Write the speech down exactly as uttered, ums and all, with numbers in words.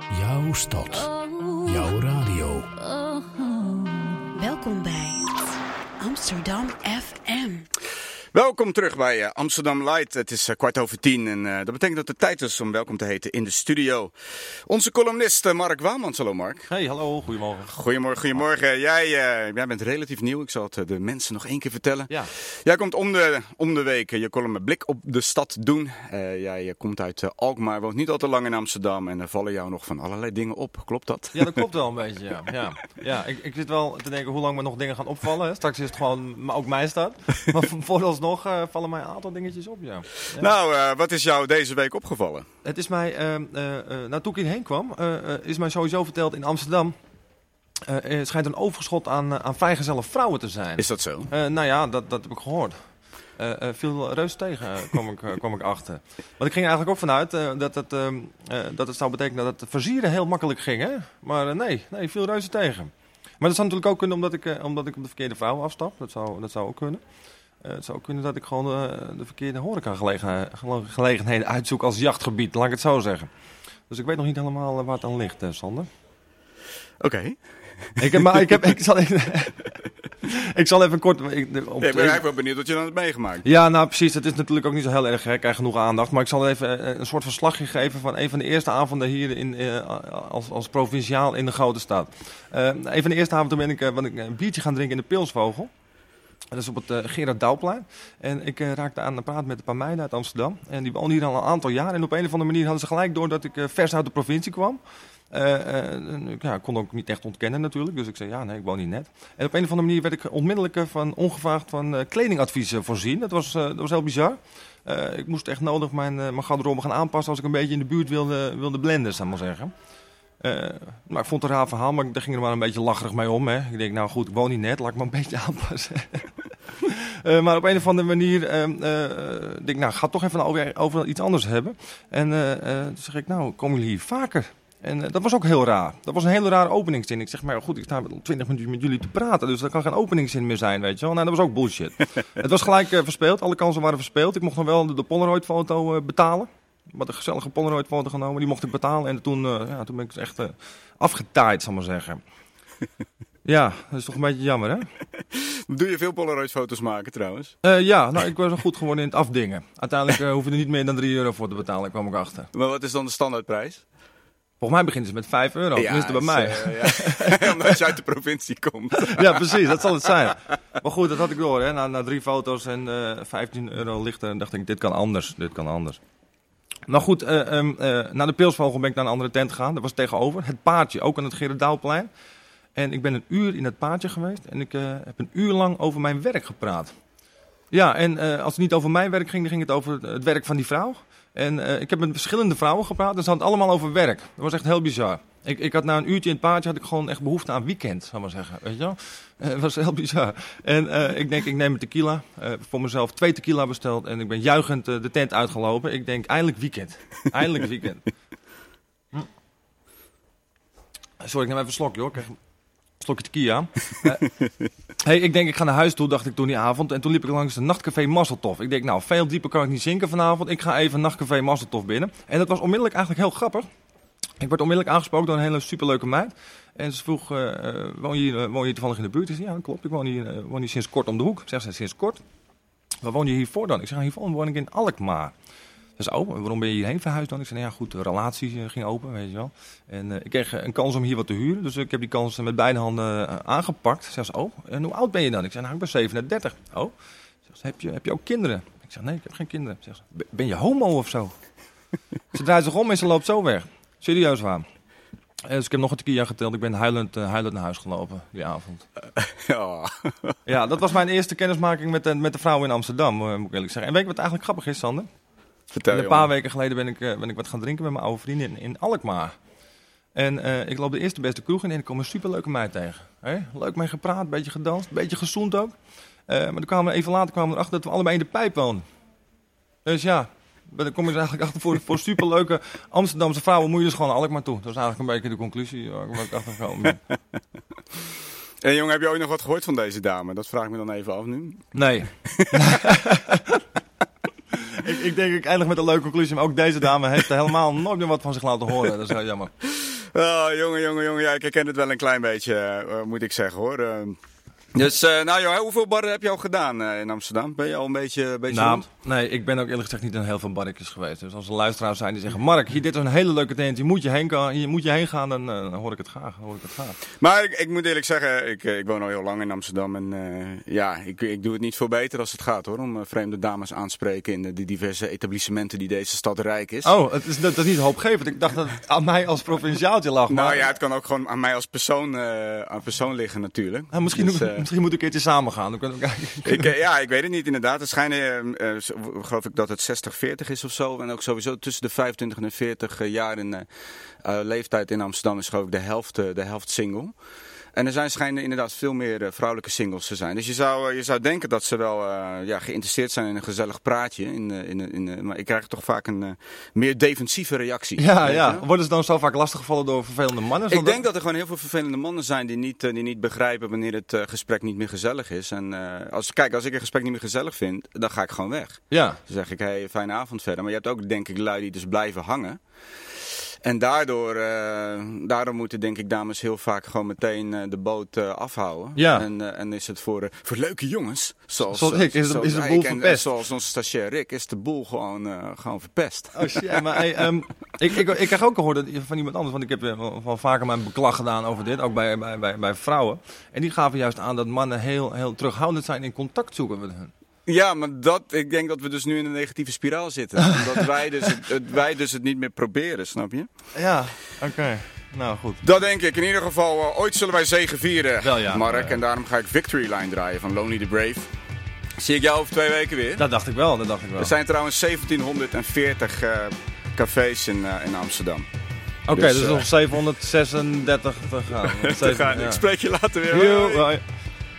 Jouw stad. Jouw radio. Welkom bij Amsterdam F M. Welkom terug bij uh, Amsterdam Light. Het is uh, kwart over tien en uh, dat betekent dat het tijd is om welkom te heten in de studio. Onze columnist uh, Mark Waalmans. Hallo Mark. Hey, hallo. Goedemorgen. Goedemorgen, goedemorgen. Jij, uh, jij bent relatief nieuw. Ik zal het uh, de mensen nog één keer vertellen. Ja. Jij komt om de, om de week uh, je column Blik op de stad doen. Uh, jij uh, komt uit uh, Alkmaar, woont niet al te lang in Amsterdam en er vallen jou nog van allerlei dingen op. Klopt dat? Ja, dat klopt wel een beetje, ja. ja. ja ik, ik zit wel te denken hoe lang me nog dingen gaan opvallen. Hè. Straks is het gewoon maar ook mij staat. Maar vooralsnog uh, vallen mij een aantal dingetjes op, ja. ja. Nou, uh, wat is jou deze week opgevallen? Het is mij, uh, uh, uh, nou toen ik hierheen kwam, uh, uh, is mij sowieso verteld in Amsterdam. Uh, er schijnt een overschot aan, uh, aan vrijgezelle vrouwen te zijn. Is dat zo? Uh, nou ja, dat, dat heb ik gehoord. Uh, uh, viel reus tegen, uh, kwam, ik, uh, kwam ik achter. Want ik ging er eigenlijk ook vanuit uh, dat, het, uh, uh, dat het zou betekenen dat het versieren heel makkelijk ging. Hè? Maar uh, nee, nee, viel reuze tegen. Maar dat zou natuurlijk ook kunnen omdat ik, uh, omdat ik op de verkeerde vrouw afstap. Dat zou, dat zou ook kunnen. Uh, het zou ook kunnen dat ik gewoon uh, de verkeerde horecagelegenheden uitzoek als jachtgebied, laat ik het zo zeggen. Dus ik weet nog niet helemaal uh, waar het aan ligt, uh, Sander. Oké. Okay. Ik heb, maar ik heb, ik zal even, ik zal even kort. Ik, op, ja, ik ben eigenlijk wel benieuwd wat je dan hebt meegemaakt. Ja, nou precies. Het is natuurlijk ook niet zo heel erg. Hè. Ik krijg genoeg aandacht. Maar ik zal even een soort verslagje geven van een van de eerste avonden hier in, uh, als, als provinciaal in de grote stad. Uh, een van de eerste avonden ben ik, uh, ben ik een biertje gaan drinken in de Pilsvogel. Dat is op het uh, Gerard Douwplein. En ik uh, raakte aan de praat met een paar meiden uit Amsterdam. En die woonden hier al een aantal jaar. En op een of andere manier hadden ze gelijk door dat ik uh, vers uit de provincie kwam. Uh, uh, ja, ik kon ook niet echt ontkennen natuurlijk. Dus ik zei, ja, nee, ik woon hier net. En op een of andere manier werd ik onmiddellijk uh, van ongevraagd van uh, kledingadviezen voorzien. Dat was, uh, dat was heel bizar. Uh, ik moest echt nodig mijn, uh, mijn garderobe gaan aanpassen als ik een beetje in de buurt wilde, wilde blenden, zou ik maar zeggen. Uh, nou, ik vond het een raar verhaal, maar daar ging er maar een beetje lacherig mee om. Hè. Ik denk, nou goed, ik woon hier net, laat ik me een beetje aanpassen. uh, maar op een of andere manier uh, uh, denk ik, nou, ga toch even over, over iets anders hebben. En uh, uh, toen zeg ik, nou, komen jullie hier vaker? En uh, dat was ook heel raar. Dat was een hele rare openingszin. Ik zeg, maar goed, ik sta twintig minuten met jullie te praten, dus dat kan geen openingszin meer zijn, weet je wel. Nou, dat was ook bullshit. Het was gelijk uh, verspeeld, alle kansen waren verspeeld. Ik mocht nog wel de, de Polaroid-foto uh, betalen. Wat een gezellige Polaroid-foto genomen, die mocht ik betalen. En toen, uh, ja, toen ben ik dus echt uh, afgetaaid, zal ik maar zeggen. Ja, dat is toch een beetje jammer, hè? Doe je veel Polaroid-foto's maken, trouwens? Uh, ja, nou, ik was wel goed geworden in het afdingen. Uiteindelijk uh, hoef je er niet meer dan drie euro voor te betalen, kwam ik achter. Maar wat is dan de standaardprijs? Volgens mij begint het met vijf euro, ja, tenminste bij mij. Uh, ja. Omdat je uit de provincie komt. Ja, precies, dat zal het zijn. Maar goed, dat had ik door, hè. Na, na drie foto's en uh, vijftien euro lichter, dacht ik, dit kan anders, dit kan anders. Nou goed, uh, um, uh, naar de Pilsvogel ben ik naar een andere tent gegaan. Dat was tegenover. Het Paardje, ook aan het Gerard Douwplein. En ik ben een uur in het Paardje geweest. En ik uh, heb een uur lang over mijn werk gepraat. Ja, en uh, als het niet over mijn werk ging, dan ging het over het werk van die vrouw. En uh, ik heb met verschillende vrouwen gepraat. En ze hadden het allemaal over werk. Dat was echt heel bizar. Ik, ik had na een uurtje in het Paardje had ik gewoon echt behoefte aan weekend, zou ik maar zeggen. Weet je wel? Uh, dat was heel bizar. En uh, ik denk, ik neem een tequila. Uh, voor mezelf twee tequila besteld. En ik ben juichend uh, de tent uitgelopen. Ik denk, eindelijk weekend. Eindelijk weekend. Hm. Sorry, ik neem even een slokje hoor. Ik krijg een slokje tequila. Uh, hey, ik denk, ik ga naar huis toe, dacht ik toen die avond. En toen liep ik langs de nachtcafé Masseltof. Ik denk, nou, veel dieper kan ik niet zinken vanavond. Ik ga even nachtcafé Masseltof binnen. En dat was onmiddellijk eigenlijk heel grappig. Ik werd onmiddellijk aangesproken door een hele superleuke meid. En ze vroeg, uh, woon, je hier, uh, woon je hier toevallig in de buurt? Ik zei, ja, dat klopt. Ik woon hier, uh, woon hier sinds kort om de hoek. Zeg ze, sinds kort? Waar woon je hiervoor dan? Ik zeg, hiervoor woon ik in Alkmaar. Ze zei, oh, waarom ben je hierheen verhuisd dan? Ik zei, nou ja, goed, de relatie uh, ging open, weet je wel. En uh, ik kreeg uh, een kans om hier wat te huren. Dus ik heb die kans met beide handen uh, aangepakt. Ze zei, oh, en hoe oud ben je dan? Ik zei, nou, ik ben zevenendertig. Oh, zeg ze, heb je, heb je ook kinderen? Ik zeg, nee, ik heb geen kinderen. Zeg ze, ben je homo of zo? Ze draait zich om en ze loopt zo weg. Serieus waar. Dus ik heb nog een tequila geteld. Ik ben huilend, uh, huilend naar huis gelopen die avond. Uh, oh. Ja, dat was mijn eerste kennismaking met de, met de vrouw in Amsterdam, uh, moet ik eerlijk zeggen. En weet je wat eigenlijk grappig is, Sander? Vertel, en een paar weken geleden ben ik, uh, ben ik wat gaan drinken met mijn oude vrienden in, in Alkmaar. En uh, ik loop de eerste beste kroeg in en ik kom een superleuke meid tegen. Hey? Leuk mee gepraat, een beetje gedanst, een beetje gezoend ook. Uh, maar dan kwamen we, even later kwamen we erachter dat we allebei in de pijp woonden. Dus ja... Dan kom je er eigenlijk achter voor, voor superleuke Amsterdamse vrouwen moet je dus gewoon Alkmaar toe. Dat is eigenlijk een beetje de conclusie waar ik achter gekomen ben. En jongen, heb je ooit nog wat gehoord van deze dame? Dat vraag ik me dan even af nu. Nee. ik, ik denk ik eindig met een leuke conclusie, maar ook deze dame heeft helemaal nooit meer wat van zich laten horen. Dat is heel jammer. Oh, jongen, jongen, jongen. Ja, ik herken het wel een klein beetje, uh, moet ik zeggen hoor. Uh, dus, uh, nou joh, hoeveel barren heb je al gedaan uh, in Amsterdam? Ben je al een beetje, een beetje nou, rond? Nee, ik ben ook eerlijk gezegd niet in heel veel barretjes geweest. Dus als er luisteraars zijn die zeggen, Mark, hier, dit is een hele leuke tent, hier moet je heen, gaan, hier moet je heen gaan, dan, uh, dan hoor ik het graag. Hoor ik het graag. Maar ik, ik moet eerlijk zeggen, ik, ik woon al heel lang in Amsterdam en uh, ja, ik, ik doe het niet veel beter als het gaat hoor, om uh, vreemde dames aanspreken in de, de diverse etablissementen die deze stad rijk is. Oh, het is, dat, dat is niet hoopgevend. Ik dacht dat het aan mij als provinciaaltje lag. Maar... Nou ja, het kan ook gewoon aan mij als persoon, uh, aan persoon liggen natuurlijk. Ah, misschien, dus, uh, misschien moet ik een keertje samen gaan. Dan kunnen we ik, uh, ja, ik weet het niet inderdaad. Het schijnen, uh, uh, geloof ik dat het zestig veertig is of zo. En ook sowieso tussen de vijfentwintig en veertig jaar in uh, uh, leeftijd in Amsterdam is geloof ik de helft, uh, de helft single. En er zijn schijnen inderdaad veel meer uh, vrouwelijke singles te zijn. Dus je zou, uh, je zou denken dat ze wel uh, ja, geïnteresseerd zijn in een gezellig praatje. In, uh, in, in, uh, maar ik krijg toch vaak een uh, meer defensieve reactie. Ja, ja. Worden ze dan zo vaak lastiggevallen door vervelende mannen? Ik denk dat er gewoon heel veel vervelende mannen zijn die niet, uh, die niet begrijpen wanneer het uh, gesprek niet meer gezellig is. En uh, als, kijk, als ik een gesprek niet meer gezellig vind, dan ga ik gewoon weg. Ja. Dan zeg ik, hey, fijne avond verder. Maar je hebt ook denk ik lui die dus blijven hangen. En daardoor, uh, daardoor moeten denk ik dames heel vaak gewoon meteen uh, de boot uh, afhouden. Ja. En, uh, en is het voor, uh, voor leuke jongens, zoals, zoals ik, is, zoals is de boel ik en, verpest. en zoals onze stagiair Rick, is de boel gewoon, uh, gewoon verpest. Oh shit, maar hey, um, ik, ik, ik krijg ook gehoord dat, van iemand anders, want ik heb wel, wel vaker mijn beklag gedaan over dit, ook bij, bij, bij, bij vrouwen. En die gaven juist aan dat mannen heel, heel terughoudend zijn in contact zoeken met hen. Ja, maar dat, ik denk dat we dus nu in een negatieve spiraal zitten. Omdat wij dus het, het, wij dus het niet meer proberen, snap je? Ja, oké. Okay. Nou, goed. Dat denk ik. In ieder geval, uh, ooit zullen wij zegevieren, Wel, ja, Mark. ja, ja. En daarom ga ik Victory Line draaien van Lonely the Brave. Zie ik jou over twee weken weer? Dat dacht ik wel, dat dacht ik wel. Er zijn trouwens zeventienhonderdveertig uh, cafés in, uh, in Amsterdam. Oké, okay, dus, dus uh, nog zevenhonderdzesendertig te gaan. te gaan. Ja. Ik spreek je later weer. Yo, bye.